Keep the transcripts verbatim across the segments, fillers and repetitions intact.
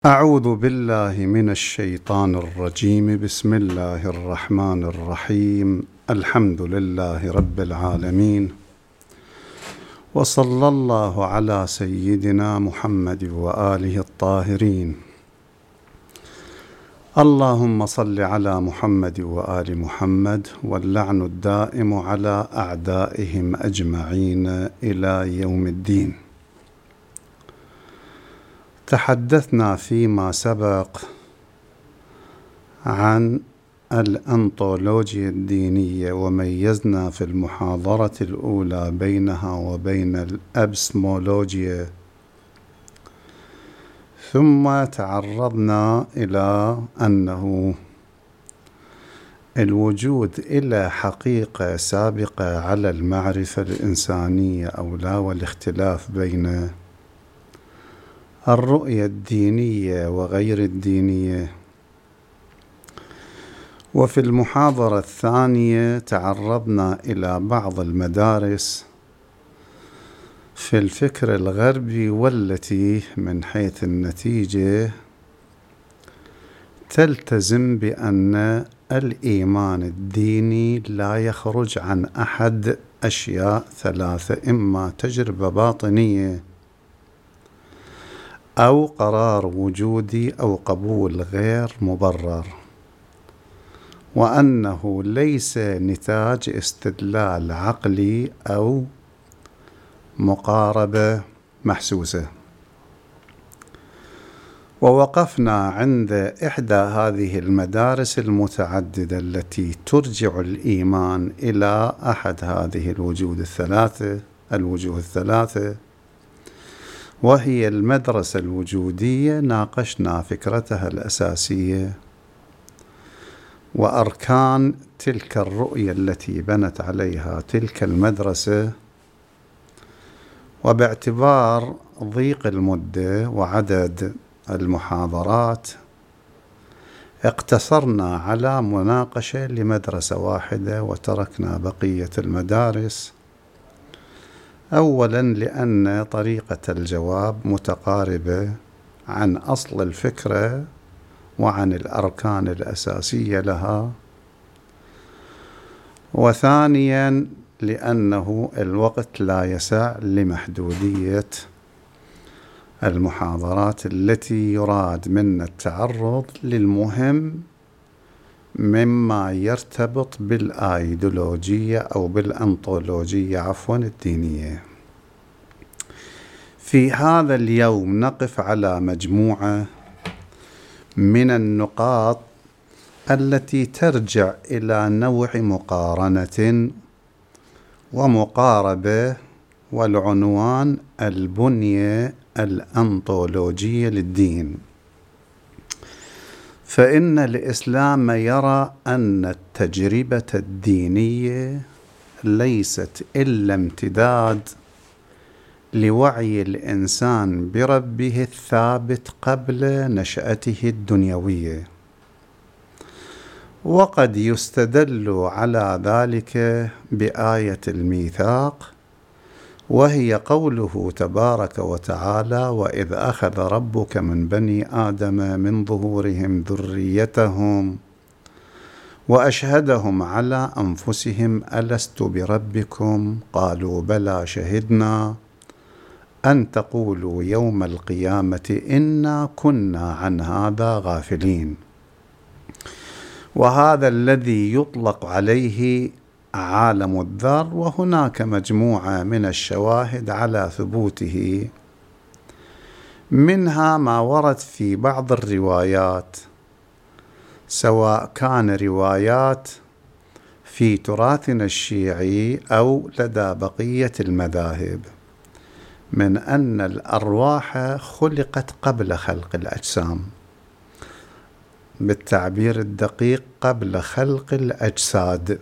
أعوذ بالله من الشيطان الرجيم. بسم الله الرحمن الرحيم. الحمد لله رب العالمين، وصلى الله على سيدنا محمد وآله الطاهرين. اللهم صل على محمد وآل محمد، واللعن الدائم على أعدائهم أجمعين إلى يوم الدين. تحدثنا فيما سبق عن الأنطولوجيا الدينية، وميزنا في المحاضرة الأولى بينها وبين الأبسمولوجيا، ثم تعرضنا إلى أنه الوجود إلى حقيقة سابقة على المعرفة الإنسانية أو لا، والاختلاف بين الرؤية الدينية وغير الدينية. وفي المحاضرة الثانية تعرضنا إلى بعض المدارس في الفكر الغربي، والتي من حيث النتيجة تلتزم بأن الإيمان الديني لا يخرج عن أحد أشياء ثلاثة: إما تجربة باطنية، أو قرار وجودي، أو قبول غير مبرر، وأنه ليس نتاج استدلال عقلي أو مقاربة محسوسة. ووقفنا عند إحدى هذه المدارس المتعددة التي ترجع الإيمان إلى أحد هذه الوجود الثلاثة الوجوه الثلاثة، وهي المدرسة الوجودية. ناقشنا فكرتها الأساسية وأركان تلك الرؤية التي بنت عليها تلك المدرسة، وباعتبار ضيق المدة وعدد المحاضرات اقتصرنا على مناقشة لمدرسة واحدة وتركنا بقية المدارس. أولاً لأن طريقة الجواب متقاربة عن أصل الفكرة وعن الأركان الأساسية لها، وثانياً لأنه الوقت لا يسع لمحدودية المحاضرات التي يراد منا التعرض للمهم مما يرتبط بالآيديولوجية أو بالأنطولوجية عفواً الدينية. في هذا اليوم نقف على مجموعة من النقاط التي ترجع إلى نوع مقارنة ومقاربة، والعنوان البنية الأنطولوجية للدين. فإن الإسلام يرى أن التجربة الدينية ليست إلا امتداد لوعي الإنسان بربه الثابت قبل نشأته الدنيوية، وقد يستدل على ذلك بآية الميثاق، وهي قوله تبارك وتعالى: وإذ أخذ ربك من بني آدم من ظهورهم ذريتهم وأشهدهم على أنفسهم ألست بربكم قالوا بلى شهدنا أن تقولوا يوم القيامة إنا كنا عن هذا غافلين. وهذا الذي يطلق عليه عالم الذر، وهناك مجموعة من الشواهد على ثبوته، منها ما ورد في بعض الروايات، سواء كان روايات في تراثنا الشيعي أو لدى بقية المذاهب، من أن الأرواح خلقت قبل خلق الأجسام، بالتعبير الدقيق قبل خلق الأجساد.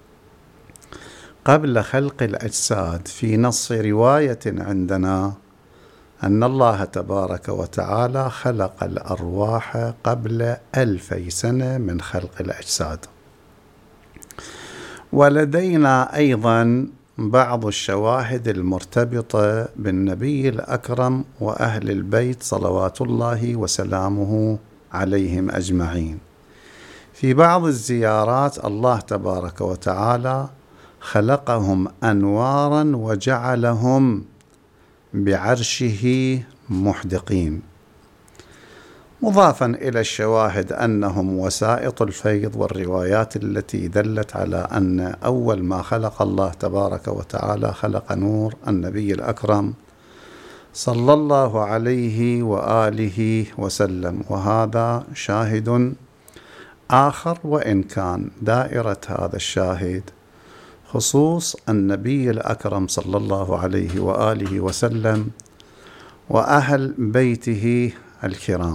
قبل خلق الأجساد في نص رواية عندنا أن الله تبارك وتعالى خلق الأرواح قبل ألفي سنة من خلق الأجساد. ولدينا أيضا بعض الشواهد المرتبطة بالنبي الأكرم وأهل البيت صلوات الله وسلامه عليهم أجمعين. في بعض الزيارات الله تبارك وتعالى خلقهم أنوارا وجعلهم بعرشه محدقين، مضافا إلى الشواهد أنهم وسائط الفيض، والروايات التي دلت على أن أول ما خلق الله تبارك وتعالى خلق نور النبي الأكرم صلى الله عليه وآله وسلم. وهذا شاهد آخر، وإن كان دائرة هذا الشاهد خصوص النبي الأكرم صلى الله عليه وآله وسلم وأهل بيته الكرام.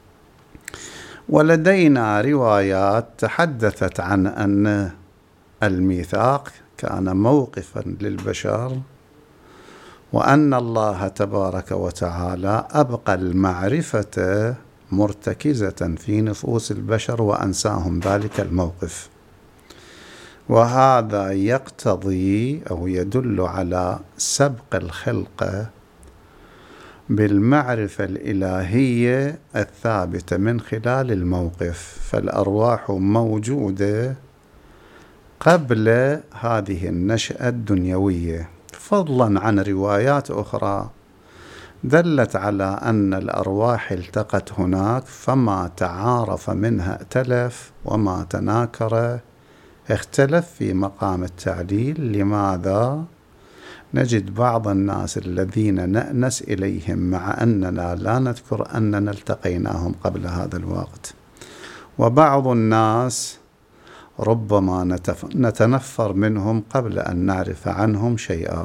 ولدينا روايات تحدثت عن أن الميثاق كان موقفا للبشر، وأن الله تبارك وتعالى أبقى المعرفة مرتكزة في نفوس البشر وأنساهم ذلك الموقف. وهذا يقتضي أو يدل على سبق الخلقة بالمعرفة الإلهية الثابتة من خلال الموقف، فالأرواح موجودة قبل هذه النشأة الدنيوية، فضلا عن روايات أخرى دلت على أن الأرواح التقت هناك، فما تعارف منها ائتلف وما تناكر اختلف في مقام التعليل. لماذا؟ نجد بعض الناس الذين نأنس إليهم مع أننا لا نذكر أننا التقيناهم قبل هذا الوقت، وبعض الناس ربما نتنفر منهم قبل أن نعرف عنهم شيئا.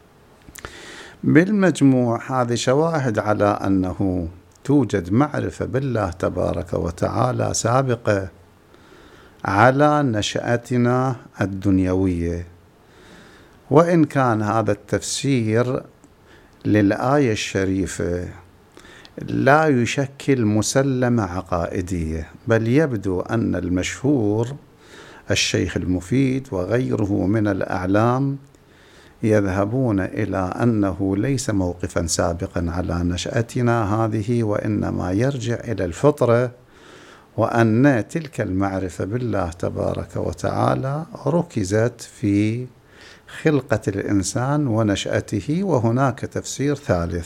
بالمجموع هذه شواهد على أنه توجد معرفة بالله تبارك وتعالى سابقة على نشأتنا الدنيوية. وإن كان هذا التفسير للآية الشريفة لا يشكل مسلمة عقائدية، بل يبدو أن المشهور الشيخ المفيد وغيره من الأعلام يذهبون إلى أنه ليس موقفا سابقا على نشأتنا هذه، وإنما يرجع إلى الفطرة، وأن تلك المعرفة بالله تبارك وتعالى ركزت في خلقة الإنسان ونشأته. وهناك تفسير ثالث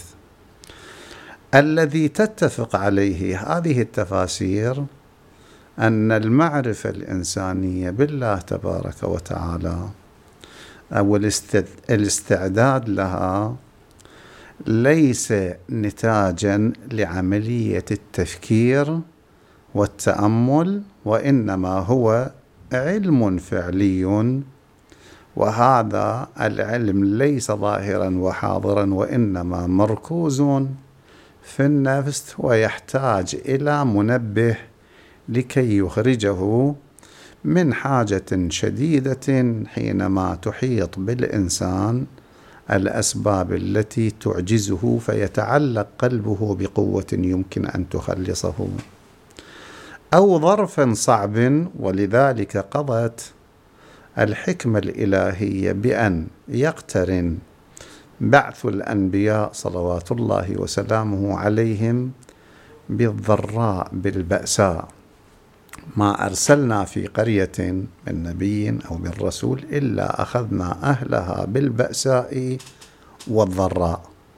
الذي تتفق عليه هذه التفاسير، أن المعرفة الإنسانية بالله تبارك وتعالى أو الاستعداد لها ليس نتاجا لعملية التفكير والتأمل، وإنما هو علم فعلي، وهذا العلم ليس ظاهرا وحاضرا، وإنما مركوز في النفس، ويحتاج إلى منبه لكي يخرجه من حاجة شديدة حينما تحيط بالإنسان الأسباب التي تعجزه فيتعلق قلبه بقوة يمكن أن تخلصه، أو ظرف صعب. ولذلك قضت الحكمة الإلهية بأن يقترن بعث الأنبياء صلوات الله وسلامه عليهم بالضراء بالبأساء. ما أرسلنا في قرية من نبي أو من رسول إلا أخذنا أهلها بالبأساء والضراء.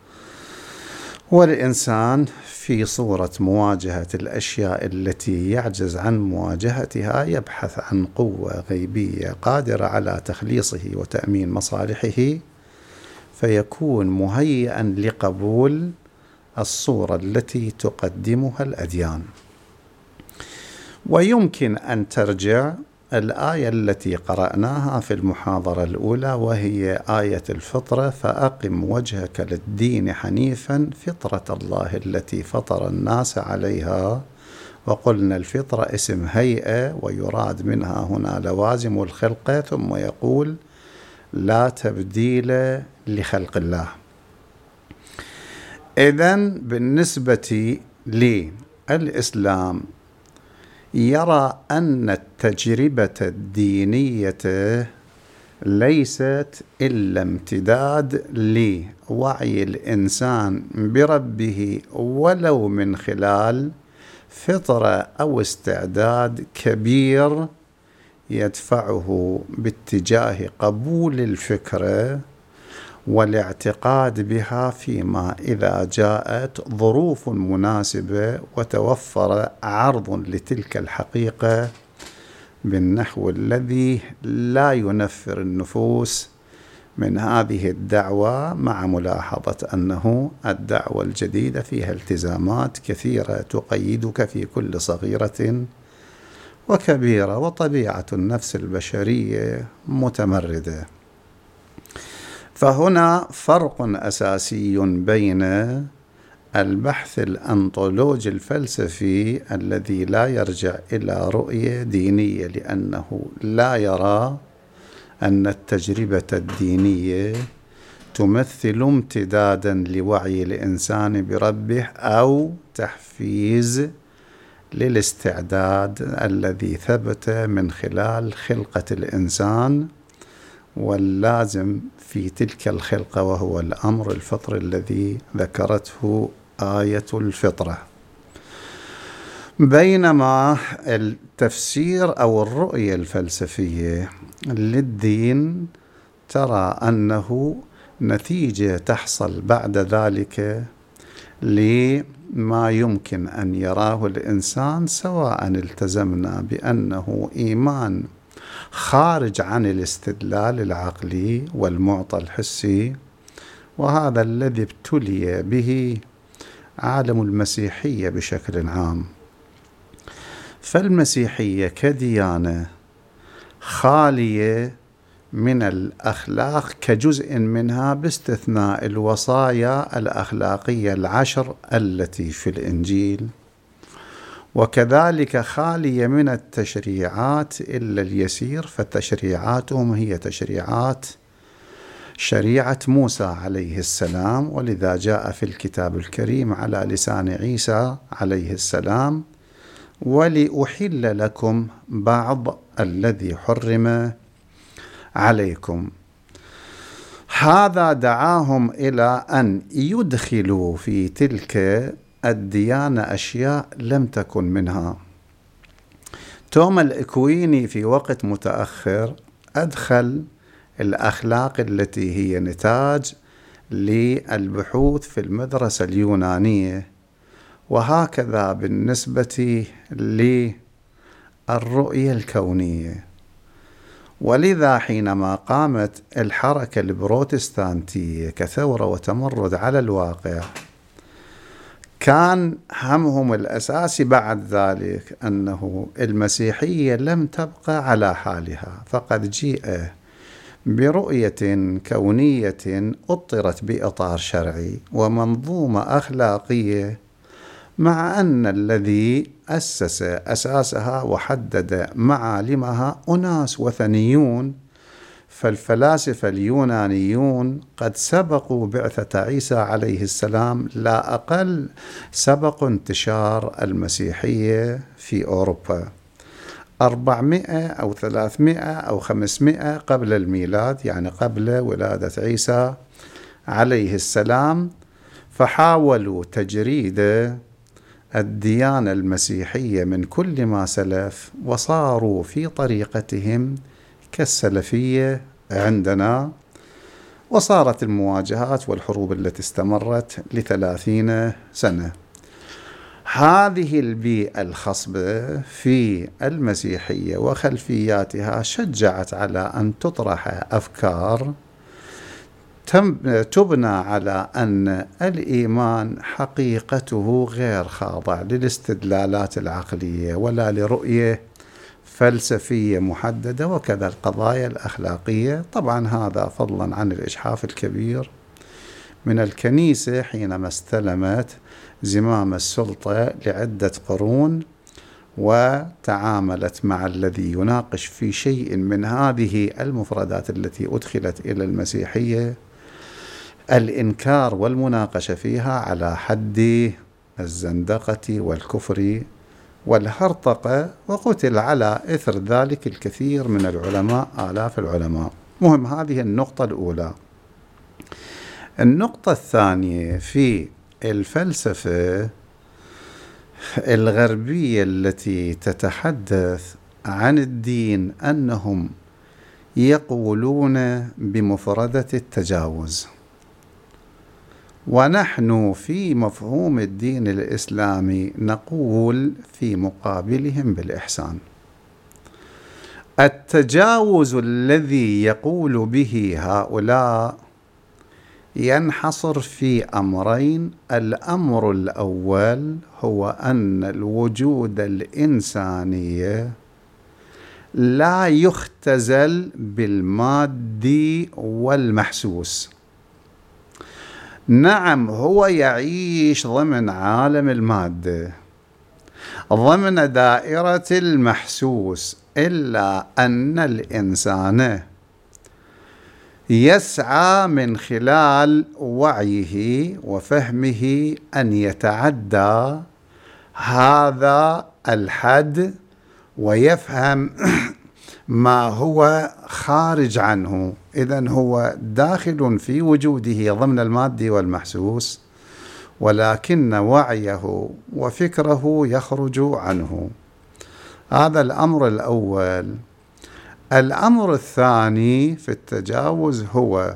والإنسان في صورة مواجهة الأشياء التي يعجز عن مواجهتها يبحث عن قوة غيبية قادرة على تخليصه وتأمين مصالحه، فيكون مهيئا لقبول الصورة التي تقدمها الأديان. ويمكن أن ترجع الآية التي قرأناها في المحاضرة الأولى، وهي آية الفطرة: فأقم وجهك للدين حنيفا فطرة الله التي فطر الناس عليها. وقلنا الفطرة اسم هيئة، ويراد منها هنا لوازم الخلقة، ثم يقول لا تبديل لخلق الله. إذن بالنسبة للإسلام يرى أن التجربة الدينية ليست إلا امتداد لوعي الإنسان بربه، ولو من خلال فطرة أو استعداد كبير يدفعه باتجاه قبول الفكرة والاعتقاد بها، فيما إذا جاءت ظروف مناسبة وتوفر عرض لتلك الحقيقة بالنحو الذي لا ينفر النفوس من هذه الدعوة، مع ملاحظة أنه الدعوة الجديدة فيها التزامات كثيرة تقيدك في كل صغيرة وكبيرة، وطبيعة النفس البشرية متمردة. فهنا فرق أساسي بين البحث الأنطولوجي الفلسفي الذي لا يرجع إلى رؤية دينية، لأنه لا يرى أن التجربة الدينية تمثل امتدادا لوعي الإنسان بربه أو تحفيز للاستعداد الذي ثبت من خلال خلقة الإنسان، واللازم في تلك الخلقة وهو الأمر الفطري الذي ذكرته آية الفطرة. بينما التفسير أو الرؤية الفلسفية للدين ترى أنه نتيجة تحصل بعد ذلك لما يمكن أن يراه الإنسان، سواء التزمنا بأنه إيمان خارج عن الاستدلال العقلي والمعطى الحسي، وهذا الذي ابتلي به عالم المسيحية بشكل عام. فالمسيحية كديانة خالية من الأخلاق كجزء منها، باستثناء الوصايا الأخلاقية العشر التي في الإنجيل، وكذلك خالية من التشريعات إلا اليسير، فتشريعاتهم هي تشريعات شريعة موسى عليه السلام، ولذا جاء في الكتاب الكريم على لسان عيسى عليه السلام: ولأحل لكم بعض الذي حرم عليكم. هذا دعاهم إلى أن يدخلوا في تلك الديانة أشياء لم تكن منها. توما الإكويني في وقت متأخر أدخل الأخلاق التي هي نتاج للبحوث في المدرسة اليونانية، وهكذا بالنسبة للرؤية الكونية. ولذا حينما قامت الحركة البروتستانتية كثورة وتمرد على الواقع، كان همهم الأساسي بعد ذلك أنه المسيحية لم تبقى على حالها، فقد جيء برؤية كونية أطرت بإطار شرعي ومنظومة أخلاقية، مع أن الذي أسس أساسها وحدد معالمها أناس وثنيون. فالفلاسفة اليونانيون قد سبقوا بعثة عيسى عليه السلام، لا أقل سبقوا انتشار المسيحية في أوروبا أربعمائة أو ثلاثمائة أو خمسمائة قبل الميلاد، يعني قبل ولادة عيسى عليه السلام. فحاولوا تجريد الديانة المسيحية من كل ما سلف، وصاروا في طريقتهم كالسلفية عندنا، وصارت المواجهات والحروب التي استمرت لثلاثين سنة. هذه البيئة الخصبة في المسيحية وخلفياتها شجعت على أن تطرح أفكار تبنى على أن الإيمان حقيقته غير خاضع للاستدلالات العقلية ولا لرؤية فلسفية محددة، وكذا القضايا الأخلاقية. طبعا هذا فضلا عن الإجحاف الكبير من الكنيسة حينما استلمت زمام السلطة لعدة قرون، وتعاملت مع الذي يناقش في شيء من هذه المفردات التي أدخلت إلى المسيحية الإنكار والمناقشة فيها على حد الزندقة والكفر والهرطقة، وقتل على إثر ذلك الكثير من العلماء، آلاف العلماء. مهم، هذه النقطة الأولى. النقطة الثانية في الفلسفة الغربية التي تتحدث عن الدين أنهم يقولون بمفردة التجاوز، ونحن في مفهوم الدين الإسلامي نقول في مقابلهم بالإحسان. التجاوز الذي يقول به هؤلاء ينحصر في أمرين. الأمر الأول هو أن الوجود الإنساني لا يختزل بالمادي والمحسوس. نعم، هو يعيش ضمن عالم المادة، ضمن دائرة المحسوس، إلا أن الإنسان يسعى من خلال وعيه وفهمه أن يتعدى هذا الحد ويفهم ما هو خارج عنه. إذن هو داخل في وجوده ضمن المادي والمحسوس، ولكن وعيه وفكره يخرج عنه. هذا الأمر الأول. الأمر الثاني في التجاوز هو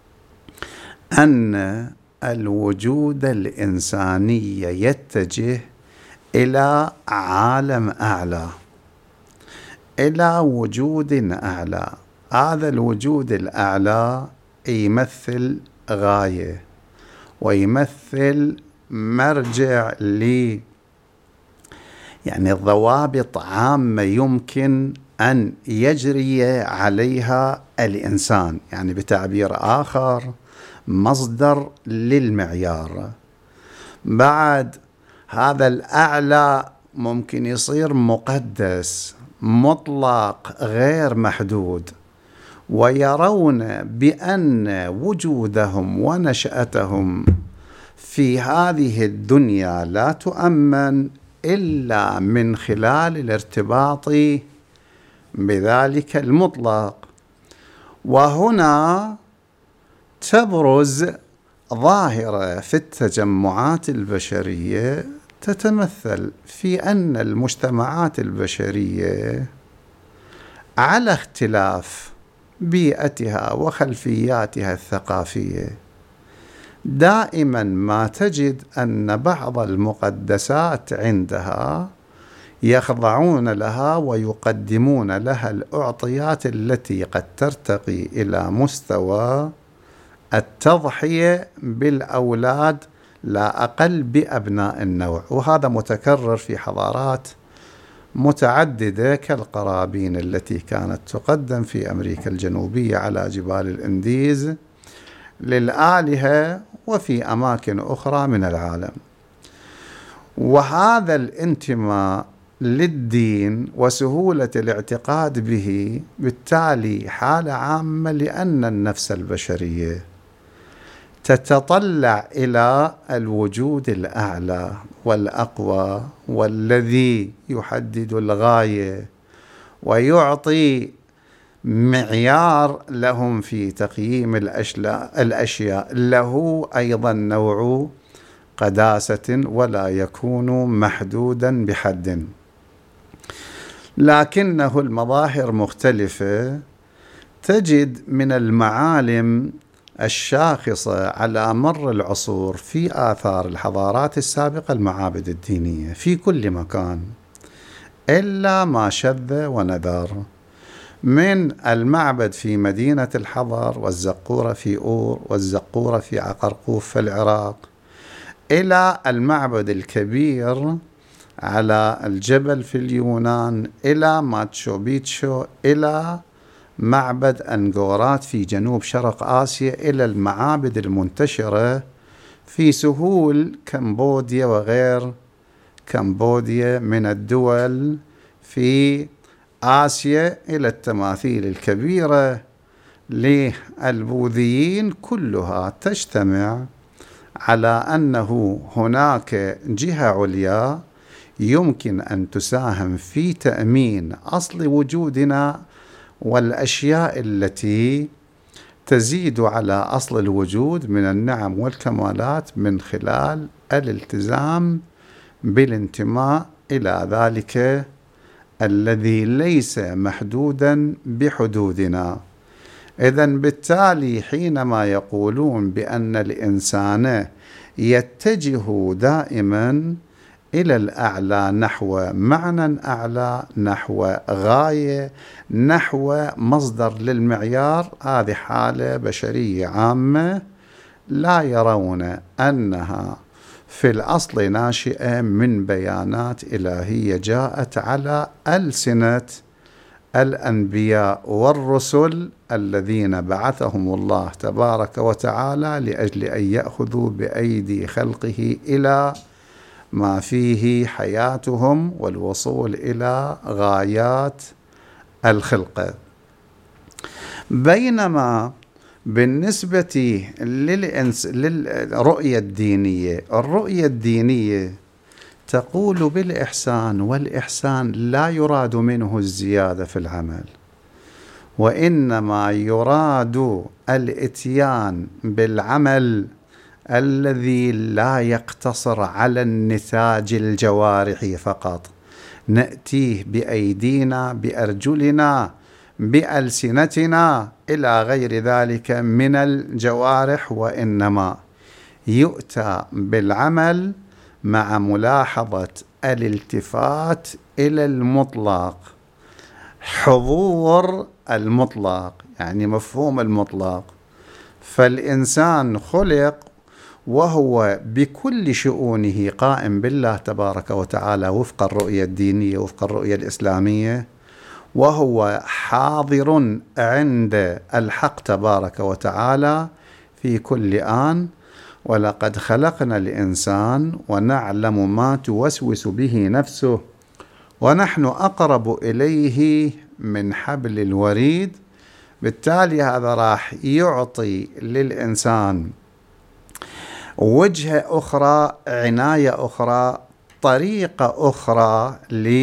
أن الوجود الإنساني يتجه إلى عالم أعلى، إلى وجود أعلى. هذا الوجود الأعلى يمثل غاية ويمثل مرجع ل يعني ضوابط عامة يمكن أن يجري عليها الإنسان، يعني بتعبير آخر مصدر للمعيار. بعد هذا الأعلى ممكن يصير مقدس مطلق غير محدود، ويرون بأن وجودهم ونشأتهم في هذه الدنيا لا تؤمن إلا من خلال الارتباط بذلك المطلق. وهنا تبرز ظاهرة في التجمعات البشرية تتمثل في أن المجتمعات البشرية على اختلاف بيئتها وخلفياتها الثقافية دائما ما تجد أن بعض المقدسات عندها يخضعون لها ويقدمون لها الأعطيات التي قد ترتقي إلى مستوى التضحية بالأولاد لا أقل بأبناء النوع. وهذا متكرر في حضارات متعددة كالقرابين التي كانت تقدم في أمريكا الجنوبية على جبال الإنديز للآلهة وفي أماكن أخرى من العالم. وهذا الانتماء للدين وسهولة الاعتقاد به بالتالي حالة عامة، لأن النفس البشرية تتطلع إلى الوجود الأعلى والأقوى والذي يحدد الغاية ويعطي معيار لهم في تقييم الأشياء، له أيضا نوع قداسة ولا يكون محدودا بحد. لكنه المظاهر مختلفة. تجد من المعالم الشاخصة على مر العصور في آثار الحضارات السابقة المعابد الدينية في كل مكان إلا ما شذ ونذر، من المعبد في مدينة الحضر والزقورة في أور والزقورة في عقرقوف في العراق، إلى المعبد الكبير على الجبل في اليونان، إلى ماتشو بيتشو، إلى معبد أنغورات في جنوب شرق آسيا، إلى المعابد المنتشرة في سهول كمبوديا وغير كمبوديا من الدول في آسيا، إلى التماثيل الكبيرة للبوذيين. كلها تجتمع على أنه هناك جهة عليا يمكن أن تساهم في تأمين أصل وجودنا والأشياء التي تزيد على أصل الوجود من النعم والكمالات من خلال الالتزام بالانتماء إلى ذلك الذي ليس محدودا بحدودنا. إذن بالتالي حينما يقولون بأن الإنسان يتجه دائما إلى الأعلى، نحو معنى أعلى، نحو غاية، نحو مصدر للمعيار، هذه حالة بشرية عامة لا يرون أنها في الأصل ناشئة من بيانات إلهية جاءت على ألسنة الأنبياء والرسل الذين بعثهم الله تبارك وتعالى لأجل أن يأخذوا بأيدي خلقه إلى ما فيه حياتهم والوصول إلى غايات الخلقة. بينما بالنسبة للإنس... للرؤية الدينية، الرؤية الدينية تقول بالإحسان، والإحسان لا يراد منه الزيادة في العمل، وإنما يراد الإتيان بالعمل الذي لا يقتصر على النتاج الجوارحي فقط، نأتيه بأيدينا، بأرجلنا، بألسنتنا إلى غير ذلك من الجوارح، وإنما يؤتى بالعمل مع ملاحظة الالتفات إلى المطلق، حضور المطلق، يعني مفهوم المطلق. فالإنسان خلق وهو بكل شؤونه قائم بالله تبارك وتعالى وفق الرؤية الدينية، وفق الرؤية الإسلامية، وهو حاضر عند الحق تبارك وتعالى في كل آن. ولقد خلقنا الإنسان ونعلم ما توسوس به نفسه ونحن أقرب إليه من حبل الوريد. بالتالي هذا راح يعطي للإنسان وجهة أخرى، عناية أخرى، طريقة أخرى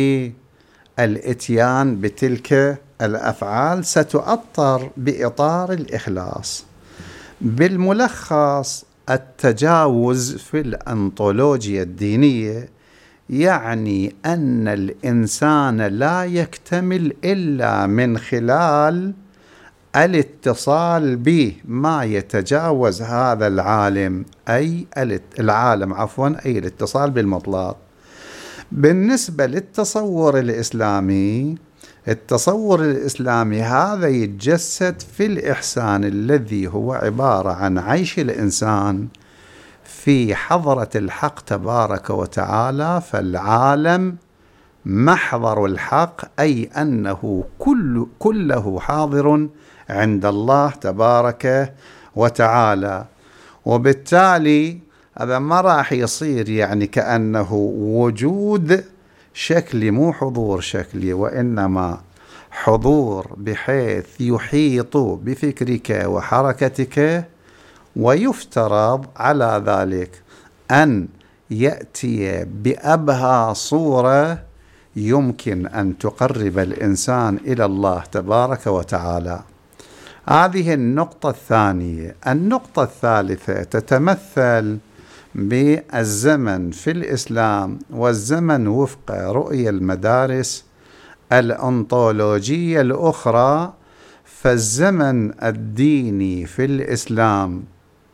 للإتيان بتلك الأفعال ستؤطر بإطار الإخلاص. بالملخص، التجاوز في الأنطولوجيا الدينية يعني أن الإنسان لا يكتمل إلا من خلال الاتصال به ما يتجاوز هذا العالم، أي العالم عفوا أي الاتصال بالمطلق. بالنسبة للتصور الإسلامي، التصور الإسلامي هذا يتجسد في الإحسان الذي هو عبارة عن عيش الإنسان في حضرة الحق تبارك وتعالى، فالعالم محضر الحق، أي أنه كل كله حاضر عند الله تبارك وتعالى. وبالتالي هذا ما راح يصير يعني كأنه وجود شكلي مو حضور شكلي، وإنما حضور بحيث يحيط بفكرك وحركتك، ويفترض على ذلك أن يأتي بأبهى صورة يمكن أن تقرب الإنسان إلى الله تبارك وتعالى. هذه النقطة الثانية. النقطة الثالثة تتمثل بالزمن في الإسلام، والزمن وفق رؤية المدارس الأنطولوجية الأخرى. فالزمن الديني في الإسلام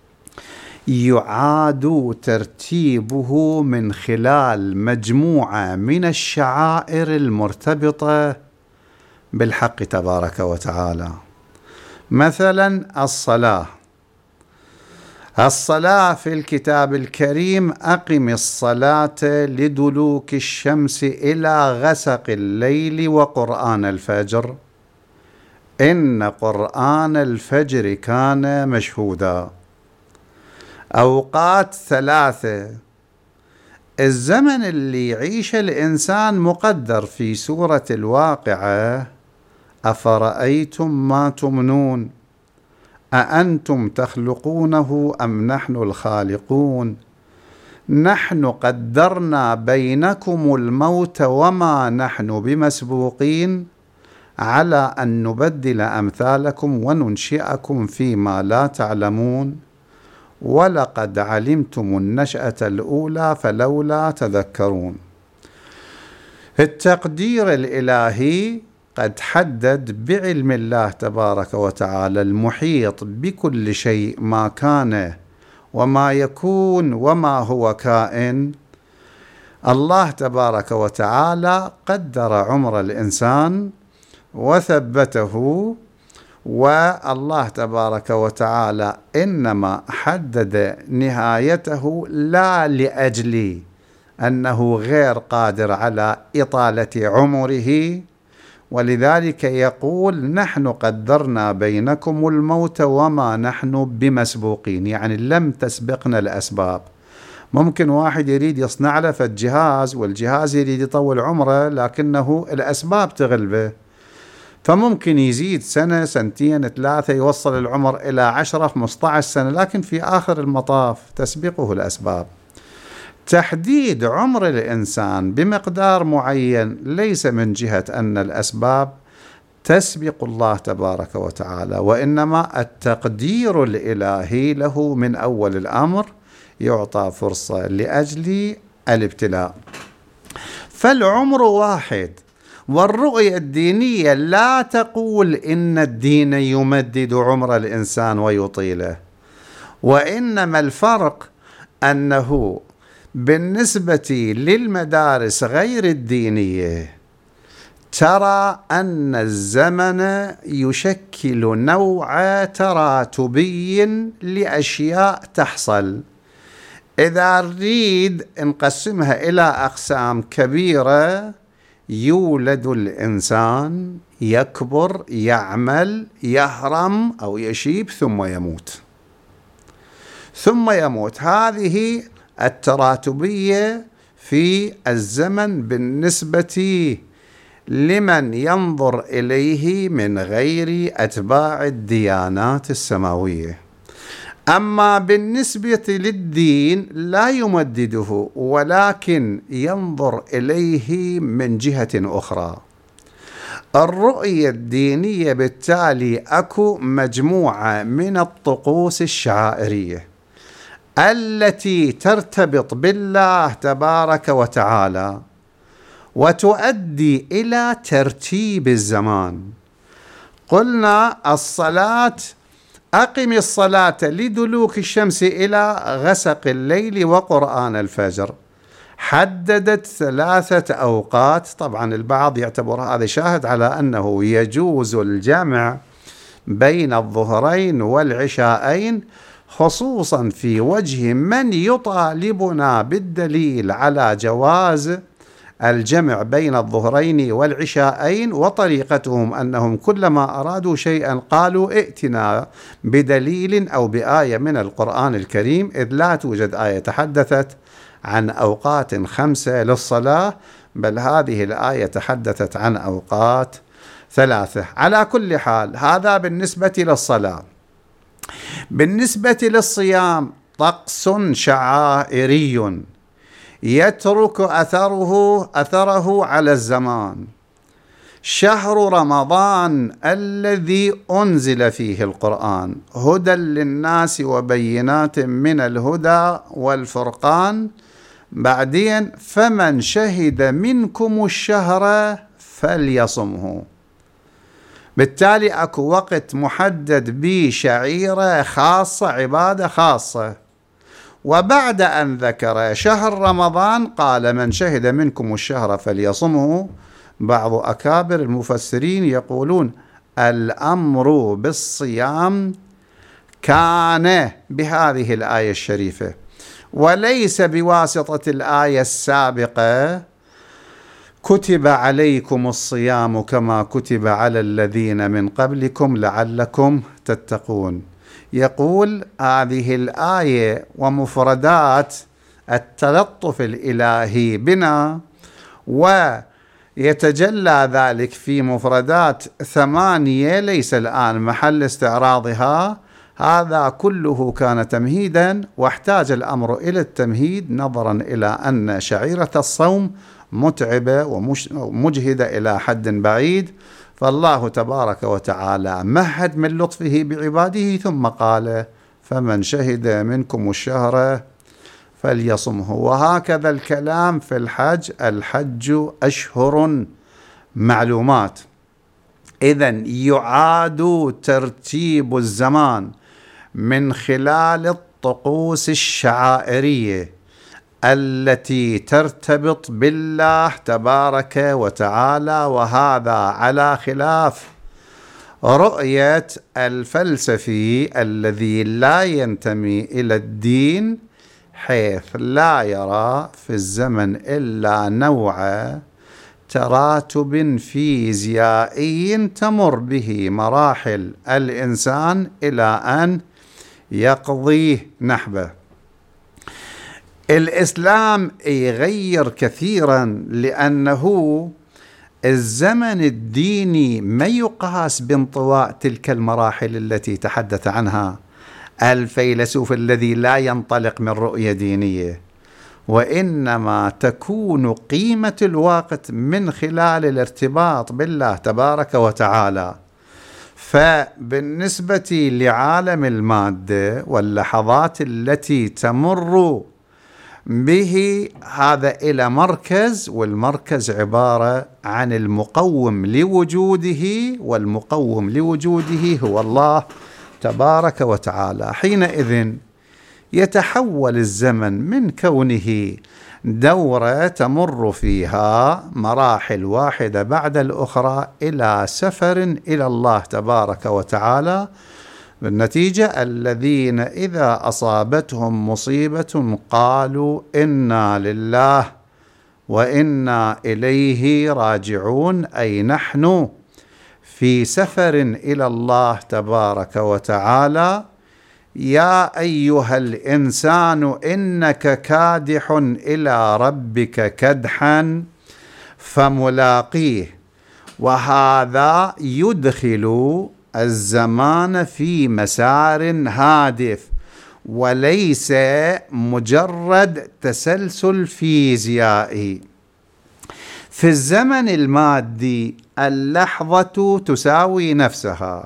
يعاد ترتيبه من خلال مجموعة من الشعائر المرتبطة بالحق تبارك وتعالى. مثلا الصلاة. الصلاة في الكتاب الكريم: أقم الصلاة لدلوك الشمس إلى غسق الليل وقرآن الفجر إن قرآن الفجر كان مشهودا. أوقات ثلاثة. الزمن اللي يعيش الإنسان مقدر في سورة الواقعة: أفرأيتم ما تمنون أأنتم تخلقونه أم نحن الخالقون نحن قدرنا بينكم الموت وما نحن بمسبوقين على أن نبدل أمثالكم وننشئكم فيما لا تعلمون ولقد علمتم النشأة الأولى فلولا تذكرون. التقدير الإلهي قد حدد بعلم الله تبارك وتعالى المحيط بكل شيء ما كان وما يكون وما هو كائن. الله تبارك وتعالى قدر عمر الإنسان وثبته، والله تبارك وتعالى إنما حدد نهايته لا لأجل أنه غير قادر على إطالة عمره، ولذلك يقول نحن قدرنا بينكم الموت وما نحن بمسبوقين، يعني لم تسبقنا الأسباب. ممكن واحد يريد يصنع له فالجهاز والجهاز يريد يطول عمره لكنه الأسباب تغلبه، فممكن يزيد سنة سنتين ثلاثة يوصل العمر إلى عشرة خمسة عشر سنة، لكن في آخر المطاف تسبقه الأسباب. تحديد عمر الإنسان بمقدار معين ليس من جهة أن الأسباب تسبق الله تبارك وتعالى، وإنما التقدير الإلهي له من أول الأمر يعطى فرصة لأجل الابتلاء. فالعمر واحد، والرؤية الدينية لا تقول إن الدين يمدد عمر الإنسان ويطيله، وإنما الفرق أنه بالنسبة للمدارس غير الدينية ترى أن الزمن يشكل نوع تراتبي لأشياء تحصل. إذا نريد نقسمها إلى أقسام كبيرة، يولد الإنسان، يكبر، يعمل، يهرم أو يشيب، ثم يموت ثم يموت هذه التراتبية في الزمن بالنسبة لمن ينظر إليه من غير أتباع الديانات السماوية. أما بالنسبة للدين لا يمدده، ولكن ينظر إليه من جهة أخرى. الرؤية الدينية بالتالي أكو مجموعة من الطقوس الشعائرية التي ترتبط بالله تبارك وتعالى وتؤدي إلى ترتيب الزمان. قلنا الصلاة، أقم الصلاة لدلوك الشمس إلى غسق الليل وقرآن الفجر، حددت ثلاثة أوقات. طبعا البعض يعتبر هذا شاهد على أنه يجوز الجمع بين الظهرين والعشاءين، خصوصا في وجه من يطالبنا بالدليل على جواز الجمع بين الظهرين والعشاءين. وطريقتهم أنهم كلما أرادوا شيئا قالوا ائتنا بدليل أو بآية من القرآن الكريم، إذ لا توجد آية تحدثت عن أوقات خمسة للصلاة، بل هذه الآية تحدثت عن أوقات ثلاثة. على كل حال هذا بالنسبة للصلاة. بالنسبة للصيام طقس شعائري يترك أثره أثره على الزمان. شهر رمضان الذي أنزل فيه القرآن هدى للناس وبينات من الهدى والفرقان، بعدين فمن شهد منكم الشهر فليصمه. بالتالي أكو وقت محدد بشعيرة خاصة، عبادة خاصة. وبعد أن ذكر شهر رمضان قال من شهد منكم الشهر فليصمه. بعض أكابر المفسرين يقولون الأمر بالصيام كان بهذه الآية الشريفة وليس بواسطة الآية السابقة كتب عليكم الصيام كما كتب على الذين من قبلكم لعلكم تتقون. يقول هذه الآية ومفردات التلطف الإلهي بنا، ويتجلى ذلك في مفردات ثمانية ليس الآن محل استعراضها. هذا كله كان تمهيدا، واحتاج الأمر إلى التمهيد نظرا إلى أن شعيرة الصوم متعبة ومجهدة إلى حد بعيد، فالله تبارك وتعالى مهد من لطفه بعباده ثم قال: فمن شهد منكم الشهر فليصمه. وهكذا الكلام في الحج، الحج أشهر معلومات. إذن يعاد ترتيب الزمان من خلال الطقوس الشعائرية التي ترتبط بالله تبارك وتعالى، وهذا على خلاف رؤية الفلسفي الذي لا ينتمي إلى الدين، حيث لا يرى في الزمن إلا نوع تراتب فيزيائي تمر به مراحل الإنسان إلى أن يقضي نحبه. الإسلام يغير كثيرا، لأنه الزمن الديني ما يقاس بانطواء تلك المراحل التي تحدث عنها الفيلسوف الذي لا ينطلق من رؤية دينية، وإنما تكون قيمة الوقت من خلال الارتباط بالله تبارك وتعالى. فبالنسبة لعالم المادة واللحظات التي تمر به، هذا إلى مركز، والمركز عبارة عن المقوم لوجوده، والمقوم لوجوده هو الله تبارك وتعالى. حينئذ يتحول الزمن من كونه دورة تمر فيها مراحل واحدة بعد الأخرى إلى سفر إلى الله تبارك وتعالى. بالنتيجة الذين إذا أصابتهم مصيبة قالوا إنا لله وإنا إليه راجعون، أي نحن في سفر إلى الله تبارك وتعالى. يا أيها الإنسان إنك كادح إلى ربك كدحا فملاقيه. وهذا يدخل الزمان في مسار هادف، وليس مجرد تسلسل فيزيائي. في الزمن المادي اللحظة تساوي نفسها،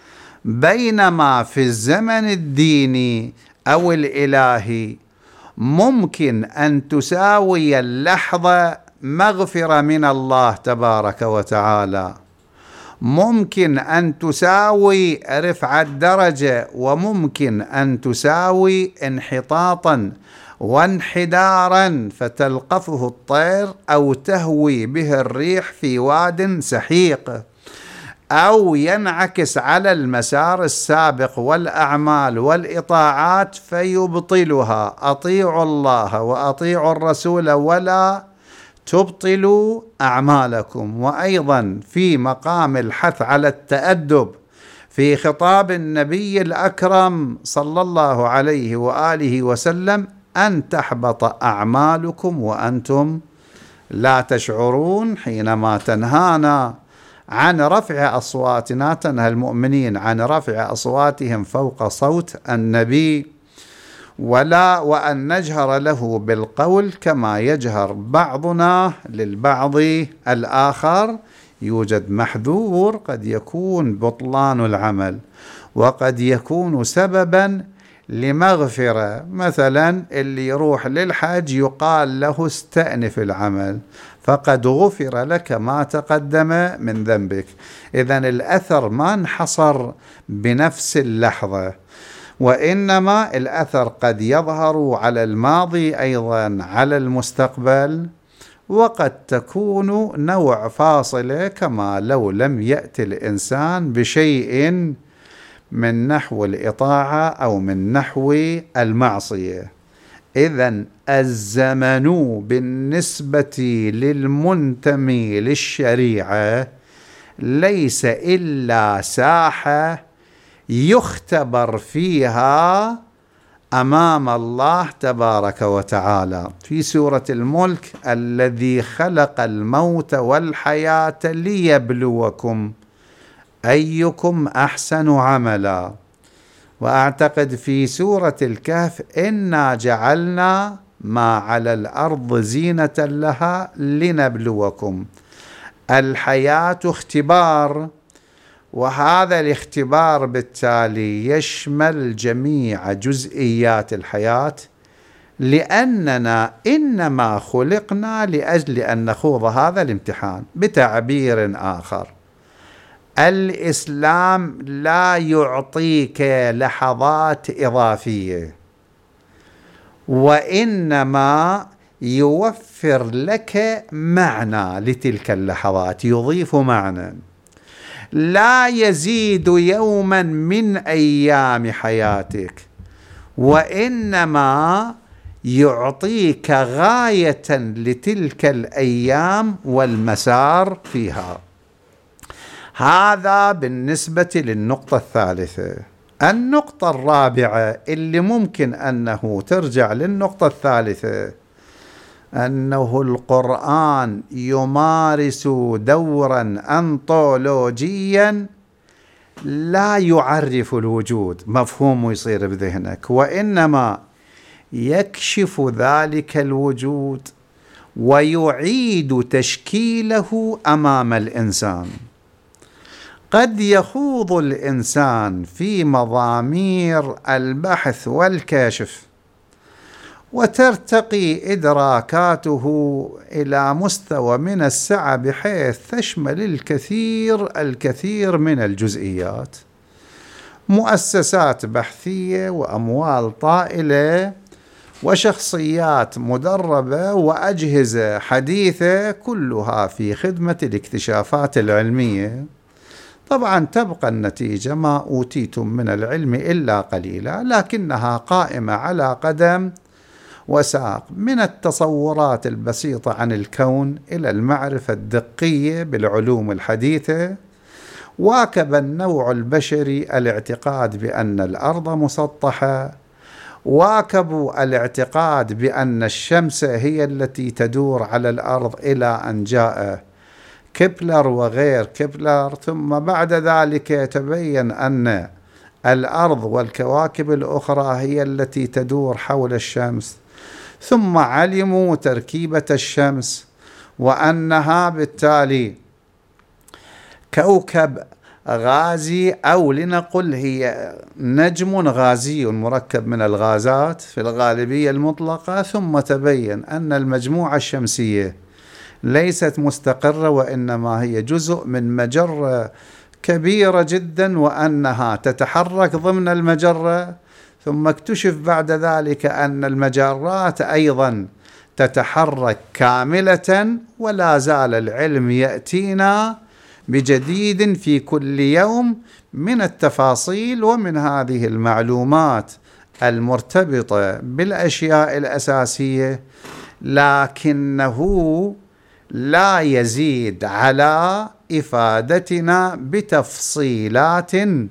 بينما في الزمن الديني أو الإلهي ممكن أن تساوي اللحظة مغفرة من الله تبارك وتعالى، ممكن أن تساوي رفع الدرجة، وممكن أن تساوي انحطاطا وانحدارا فتلقفه الطير، أو تهوي به الريح في واد سحيق، أو ينعكس على المسار السابق والأعمال والإطاعات فيبطلها. أطيعوا الله وأطيعوا الرسول ولا تبطلوا أعمالكم. وأيضا في مقام الحث على التأدب في خطاب النبي الأكرم صلى الله عليه وآله وسلم: أن تحبط أعمالكم وأنتم لا تشعرون. حينما تنهانا عن رفع أصواتنا، تنهى المؤمنين عن رفع أصواتهم فوق صوت النبي، ولا وأن نجهر له بالقول كما يجهر بعضنا للبعض الآخر. يوجد محذور قد يكون بطلان العمل، وقد يكون سببا لمغفرة. مثلا اللي يروح للحج يقال له استأنف العمل، فقد غفر لك ما تقدم من ذنبك. إذن الأثر ما انحصر بنفس اللحظة، وإنما الأثر قد يظهر على الماضي أيضا على المستقبل، وقد تكون نوع فاصلة، كما لو لم يأتي الإنسان بشيء من نحو الإطاعة أو من نحو المعصية. إذن الزمن بالنسبة للمنتمي للشريعة ليس إلا ساحة يختبر فيها أمام الله تبارك وتعالى. في سورة الملك: الذي خلق الموت والحياة ليبلوكم أيكم أحسن عملا. وأعتقد في سورة الكهف: إنا جعلنا ما على الأرض زينة لها لنبلوكم الحياة اختبار، وهذا الاختبار بالتالي يشمل جميع جزئيات الحياة، لأننا إنما خلقنا لأجل أن نخوض هذا الامتحان. بتعبير آخر، الإسلام لا يعطيك لحظات إضافية، وإنما يوفر لك معنى لتلك اللحظات، يضيف معنى، لا يزيد يوما من أيام حياتك، وإنما يعطيك غاية لتلك الأيام والمسار فيها. هذا بالنسبة للنقطة الثالثة. النقطة الرابعة اللي ممكن أنه ترجع للنقطة الثالثة، أنه القرآن يمارس دورا أنطولوجيا لا يعرف الوجود مفهوم يصير بذهنك، وإنما يكشف ذلك الوجود ويعيد تشكيله أمام الإنسان. قد يخوض الإنسان في مضامير البحث والكشف، وترتقي إدراكاته إلى مستوى من السعة بحيث تشمل الكثير الكثير من الجزئيات. مؤسسات بحثية وأموال طائلة وشخصيات مدربة وأجهزة حديثة، كلها في خدمة الاكتشافات العلمية. طبعا تبقى النتيجة ما أوتيتم من العلم إلا قليلا، لكنها قائمة على قدم وساق، من التصورات البسيطة عن الكون إلى المعرفة الدقية بالعلوم الحديثة. واكب النوع البشري الاعتقاد بأن الأرض مسطحة، واكبوا الاعتقاد بأن الشمس هي التي تدور على الأرض، إلى أن جاء كيبلر وغير كيبلر، ثم بعد ذلك تبين أن الأرض والكواكب الأخرى هي التي تدور حول الشمس، ثم علموا تركيبة الشمس وأنها بالتالي كوكب غازي، أو لنقل هي نجم غازي مركب من الغازات في الغالبية المطلقة. ثم تبين أن المجموعة الشمسية ليست مستقرة، وإنما هي جزء من مجرة كبيرة جدا، وأنها تتحرك ضمن المجرة. ثم اكتشف بعد ذلك أن المجرات أيضا تتحرك كاملة، ولا زال العلم يأتينا بجديد في كل يوم من التفاصيل ومن هذه المعلومات المرتبطة بالأشياء الأساسية، لكنه لا يزيد على إفادتنا بتفصيلات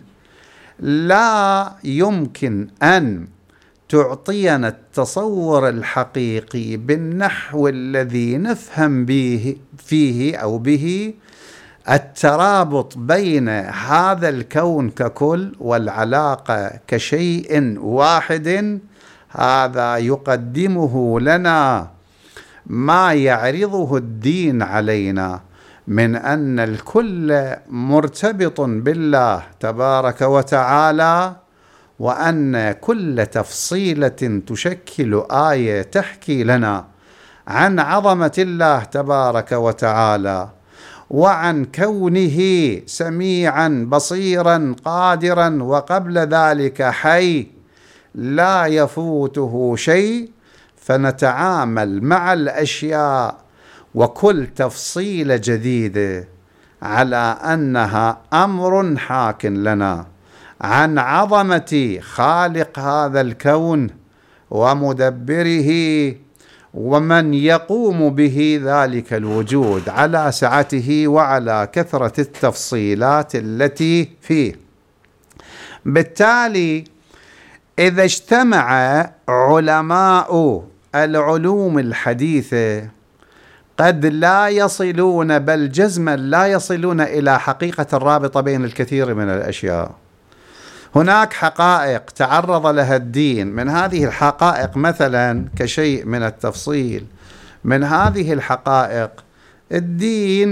لا يمكن أن تعطينا التصور الحقيقي بالنحو الذي نفهم به فيه أو به الترابط بين هذا الكون ككل والعلاقة كشيء واحد. هذا يقدمه لنا ما يعرضه الدين علينا من أن الكل مرتبط بالله تبارك وتعالى، وأن كل تفصيلة تشكل آية تحكي لنا عن عظمة الله تبارك وتعالى، وعن كونه سميعا بصيرا قادرا، وقبل ذلك حي لا يفوته شيء. فنتعامل مع الأشياء وكل تفصيلة جديدة على أنها أمر حاك لنا عن عظمة خالق هذا الكون ومدبره ومن يقوم به ذلك الوجود على سعته وعلى كثرة التفصيلات التي فيه. بالتالي إذا اجتمع علماء العلوم الحديثة قد لا يصلون، بل جزما لا يصلون إلى حقيقة الرابطة بين الكثير من الأشياء. هناك حقائق تعرض لها الدين، من هذه الحقائق مثلا كشيء من التفصيل، من هذه الحقائق الدين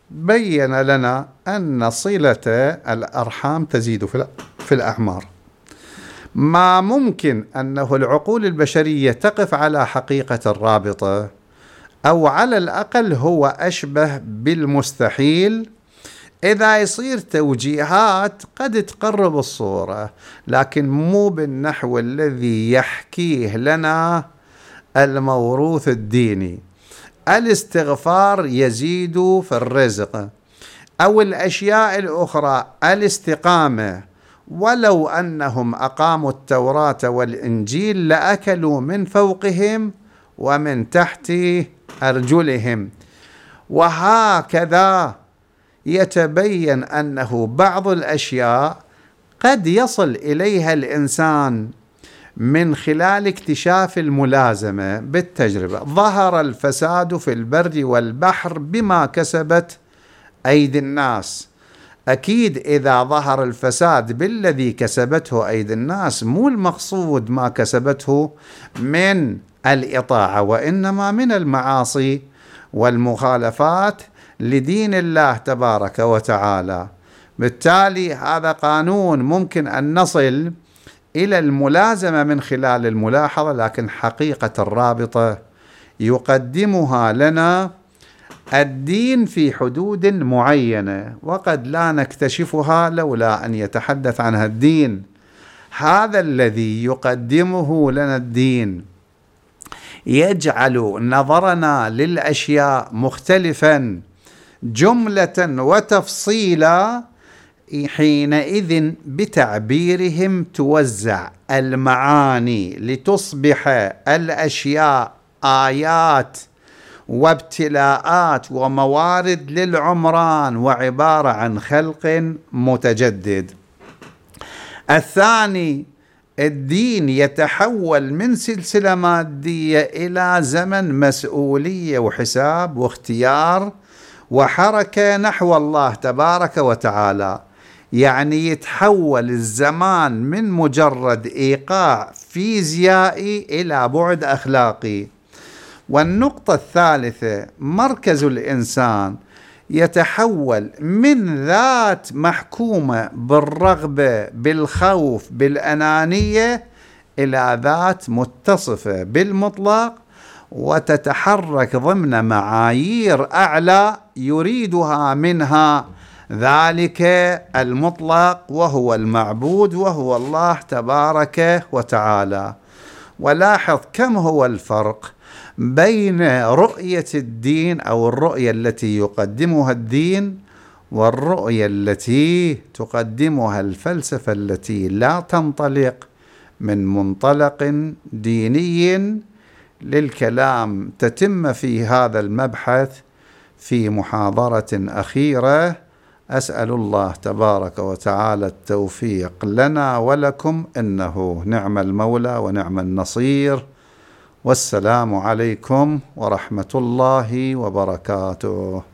بين لنا أن صلة الأرحام تزيد في الأعمار. ما ممكن أنه العقول البشرية تقف على حقيقة الرابطة، أو على الأقل هو أشبه بالمستحيل. إذا يصير توجيهات قد تقرب الصورة، لكن مو بالنحو الذي يحكيه لنا الموروث الديني. الاستغفار يزيد في الرزق، أو الأشياء الأخرى، الاستقامة، ولو أنهم أقاموا التوراة والإنجيل لأكلوا من فوقهم ومن تحت أرجلهم. وهكذا يتبين أنه بعض الأشياء قد يصل إليها الإنسان من خلال اكتشاف الملازمة بالتجربة. ظهر الفساد في البر والبحر بما كسبت أيدي الناس. أكيد إذا ظهر الفساد بالذي كسبته أيدي الناس، مو المقصود ما كسبته من الإطاعة، وإنما من المعاصي والمخالفات لدين الله تبارك وتعالى. بالتالي هذا قانون ممكن أن نصل إلى الملازمة من خلال الملاحظة، لكن حقيقة الرابطة يقدمها لنا الدين في حدود معينة، وقد لا نكتشفها لولا أن يتحدث عنها الدين. هذا الذي يقدمه لنا الدين يجعل نظرنا للأشياء مختلفا جملة وتفصيلا. حينئذ بتعبيرهم توزع المعاني لتصبح الأشياء آيات وابتلاءات وموارد للعمران، وعبارة عن خلق متجدد. الثاني، الدين يتحول من سلسلة مادية إلى زمن مسؤولية وحساب واختيار وحركة نحو الله تبارك وتعالى. يعني يتحول الزمان من مجرد إيقاع فيزيائي إلى بعد أخلاقي. والنقطة الثالثة، مركز الإنسان يتحول من ذات محكومة بالرغبة بالخوف بالأنانية إلى ذات متصفة بالمطلق، وتتحرك ضمن معايير أعلى يريدها منها ذلك المطلق، وهو المعبود، وهو الله تبارك وتعالى. ولاحظ كم هو الفرق بين رؤية الدين أو الرؤية التي يقدمها الدين والرؤية التي تقدمها الفلسفة، التي لا تنطلق من منطلق ديني. للكلام تتم في هذا المبحث في محاضرة أخيرة. أسأل الله تبارك وتعالى التوفيق لنا ولكم، إنه نعم المولى ونعم النصير. والسلام عليكم ورحمة الله وبركاته.